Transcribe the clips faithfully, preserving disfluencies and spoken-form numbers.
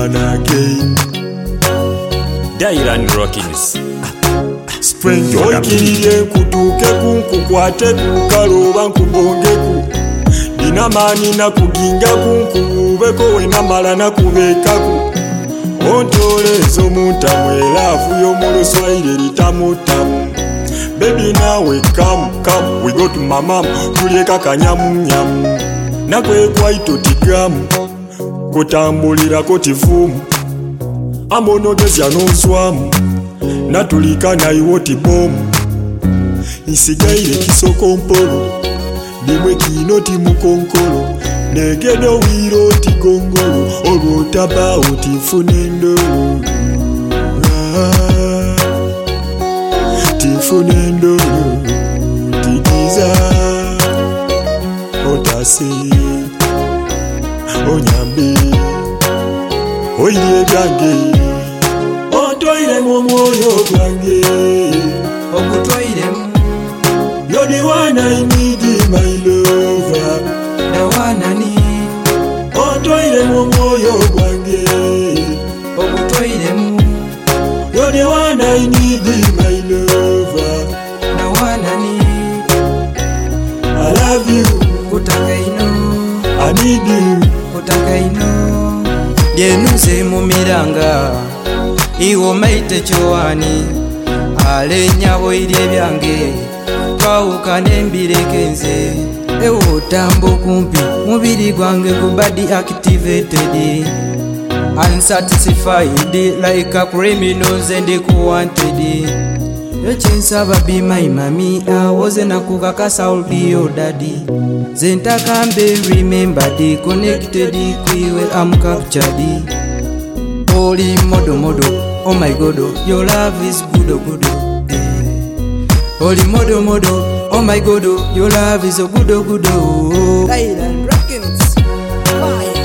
man again. Dylan Rockins. Oikiriye kutuke kunkukwate kukaloba nkubongeku Dina mani na kuginga kunkubeko wena mala na kubekaku Ontolezo muntamwelafu yo muluswaire litamutamu Baby nawe come come we go to my mom tulieka kanyamu nyamu Nakwe kwaito tigamu kutambulira kotifumu Amonogezya nonswamu Natulika na iwoti bomu Isigaire kisoko mpolo Nimwe kinoti mukonkolo Negedo wiro tigongolo Olwo tabao tifunendo ah, Tifunendo Tigiza Otase Onyambe Oye byange Otoire mu mwoyo gwange Okutoire mu You're the one I need, my lover. The one I need. Otoire mu mwoyo gwange Okutoire mu You're the one I need, my lover. The one I need. I love you. Kutaka ino I need you. Kutaka ino Byenuze mu miranga Iwo maite chowani Ale nyabo ilye byange Kauka nembireke nze Ewo tambo kumpi Mubiri gwange kubadi activated Unsatisfied Like a criminal Zendi kuwanted Yochensaba be my mommy I wasn't a kukakasa I'll be your daddy Zenta kambe remembered Connected Kwiwe I'm captured Holy modo modo Oh my God, oh, your love is good, oh, good, oh, yeah. Holy modo modo, oh my God, oh, your love is a good, oh, good, oh. Dylan Rockins, fire.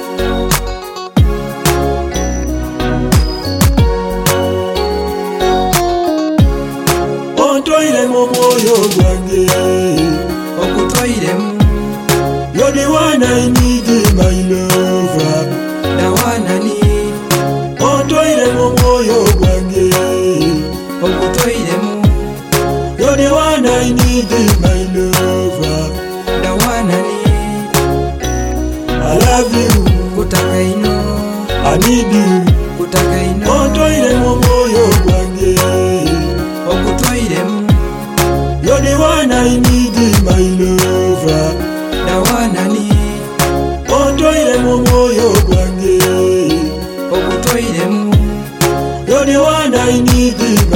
Ontoire mu mwoyo gwange Okutoire mu You're the one I need, my lover. The one I need. Ontoire mu mwoyo gwange Okutoire mu You're the one I need, my lover. The one I need. I love you. Kutaka ino I need you. Kutaka ino Ontoire mu mwoyo gwange Okutoire mu You're the one I need, my lover. The one I need. Ontoire mu mwoyo gwange Okutoire mu You're the one I need,